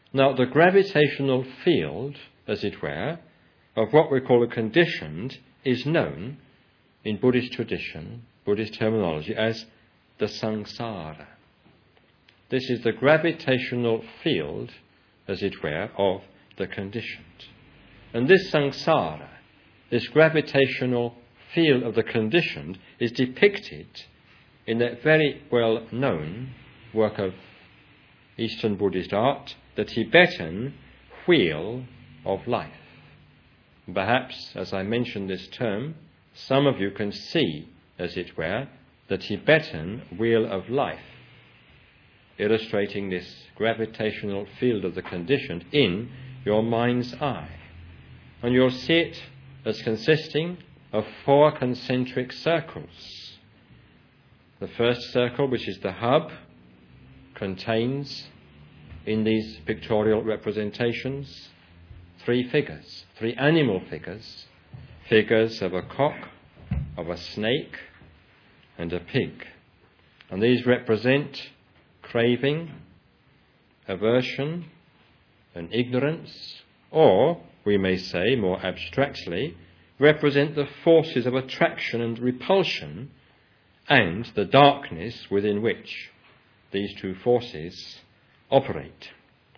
Now, the gravitational field, as it were, of what we call a conditioned is known in Buddhist tradition, Buddhist terminology, as the samsara. This is the gravitational field, as it were, of the conditioned. And this samsara, this gravitational field of the conditioned, is depicted in that very well-known work of Eastern Buddhist art, the Tibetan Wheel of Life. Perhaps, as I mention this term, some of you can see, as it were, the Tibetan Wheel of Life, illustrating this gravitational field of the conditioned in your mind's eye. And you'll see it as consisting of 4 concentric circles. The first circle, which is the hub, contains in these pictorial representations 3 figures, 3 animal figures, figures of a cock, of a snake, and a pig. And these represent craving, aversion, and ignorance, or, we may say more abstractly, represent the forces of attraction and repulsion and the darkness within which these 2 forces operate.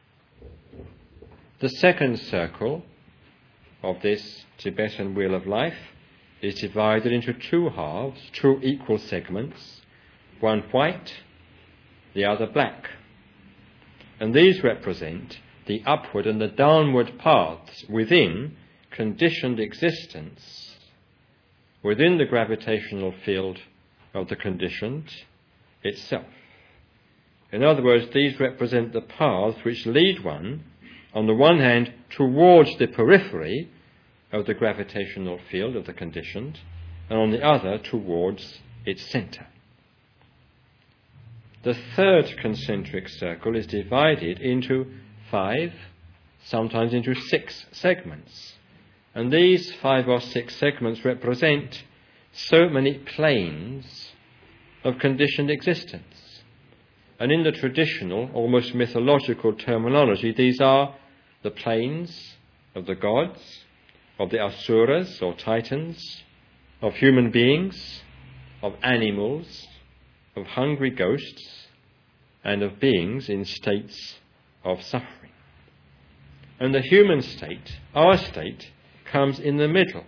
The second circle of this Tibetan Wheel of Life is divided into 2 halves, 2 equal segments, one white, the other black. And these represent the upward and the downward paths within conditioned existence, within the gravitational field of the conditioned itself. In other words, these represent the paths which lead one, on the one hand, towards the periphery of the gravitational field of the conditioned, and on the other, towards its centre. The third concentric circle is divided into 5, sometimes into 6 segments. And these 5 or 6 segments represent so many planes of conditioned existence. And in the traditional, almost mythological terminology, these are the planes of the gods, of the asuras or titans, of human beings, of animals, of hungry ghosts, and of beings in states of suffering. And the human state, our state, comes in the middle.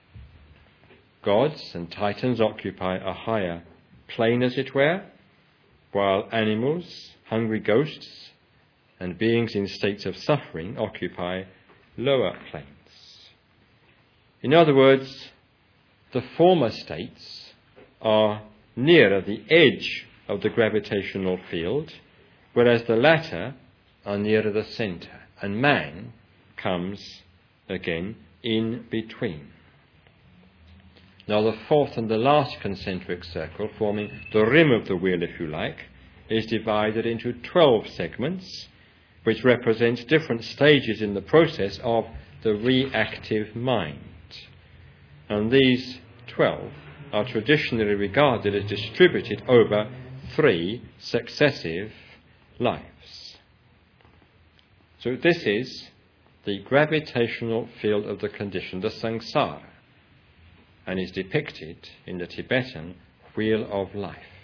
Gods and titans occupy a higher plane, as it were, while animals, hungry ghosts, and beings in states of suffering occupy lower planes. In other words, the former states are nearer the edge of the gravitational field, whereas the latter are nearer the centre, and man comes again in between. Now, the fourth and the last concentric circle, forming the rim of the wheel, if you like, is divided into 12 segments, which represent different stages in the process of the reactive mind. And these 12 are traditionally regarded as distributed over 3 successive lives. So this is the gravitational field of the conditioned, the samsara, and is depicted in the Tibetan Wheel of Life.